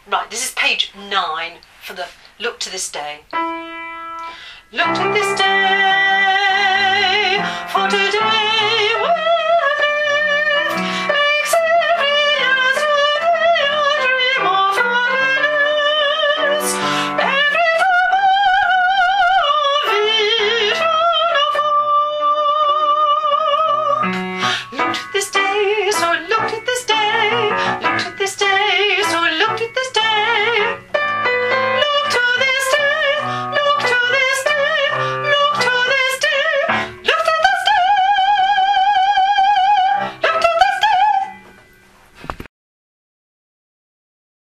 Right, this is page 9 for the Look to This Day. Look to this day, for today